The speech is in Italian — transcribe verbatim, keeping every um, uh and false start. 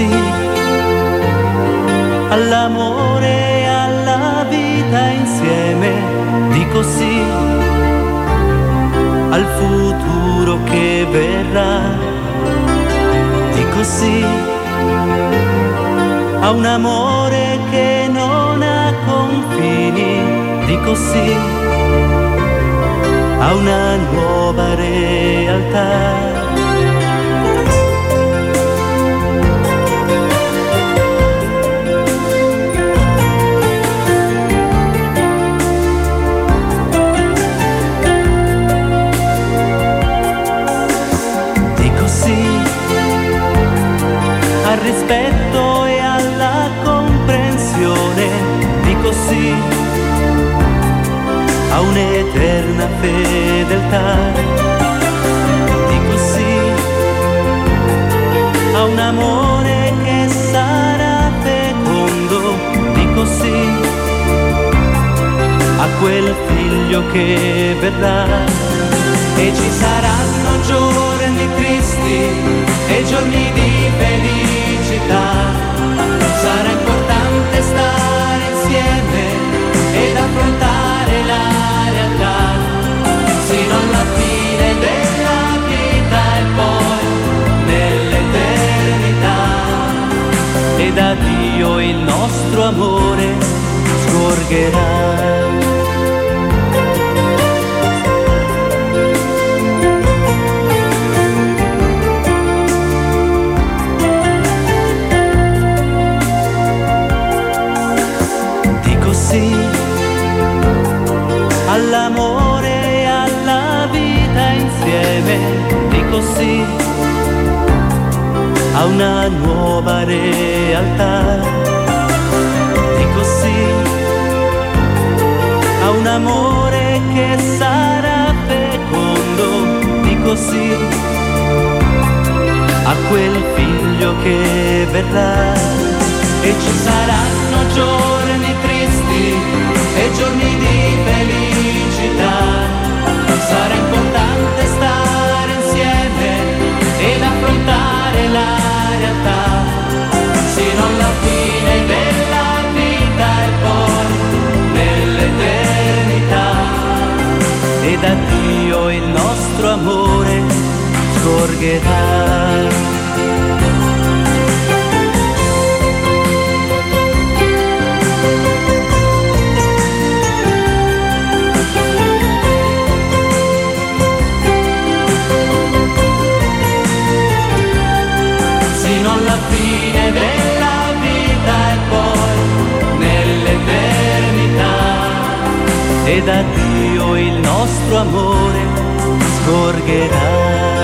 sì all'amore e alla vita insieme, dico sì al futuro che verrà, dico sì a un amore che non ha confini, dico sì a una nuova realtà. Al rispetto e alla comprensione, dico sì a un'eterna fedeltà, dico sì a un amore che sarà fecondo, dico sì a quel figlio che verrà. E ci saranno giorni tristi e giorni di felicità, sarà importante stare insieme ed affrontare la realtà, sino alla fine della vita e poi nell'eternità. E da Dio il nostro amore scorgerà. All'amore e alla vita insieme, dico sì a una nuova realtà, dico sì a un amore che sarà fecondo, dico sì a quel figlio che verrà. E ci saranno giorni tristi e giorni di felicità, sarà importante stare insieme ed affrontare la realtà, sino alla fine della vita e poi nell'eternità. E da Dio il nostro amore scorgerà. Alla fine della vita e poi nell'eternità. E da Dio il nostro amore scorgerà.